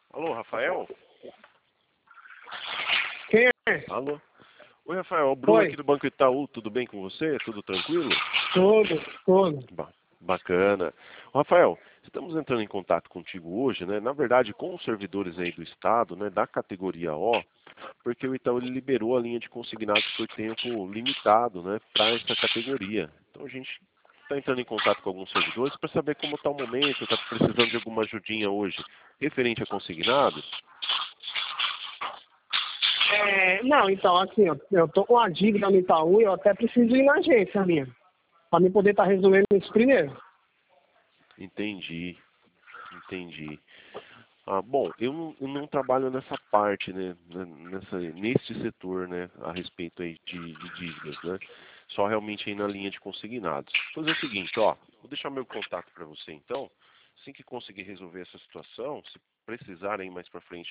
Alô, Rafael? Quem é? Alô? Oi, Rafael, o Bruno Oi. aqui do Banco Itaú, tudo bem com você? Tudo tranquilo? Tudo. Bacana. Rafael, estamos entrando em contato contigo hoje, né? Na verdade, com os servidores aí do Estado, né, da categoria O, porque o Itaú ele liberou a linha de consignados por tempo limitado, né, para essa categoria. Então a gente está entrando em contato com alguns servidores para saber como está o momento, está precisando de alguma ajudinha hoje referente a consignados. Não, então, assim, ó, eu tô com a dívida no Itaú e eu até preciso ir na agência minha, para me poder estar resolvendo isso primeiro. Entendi. Bom, eu não trabalho nessa parte, né, nesse setor, né, a respeito aí de dívidas, né, só realmente aí na linha de consignados. Vou fazer o seguinte, ó, vou deixar meu contato para você então, assim que conseguir resolver essa situação, se precisarem mais para frente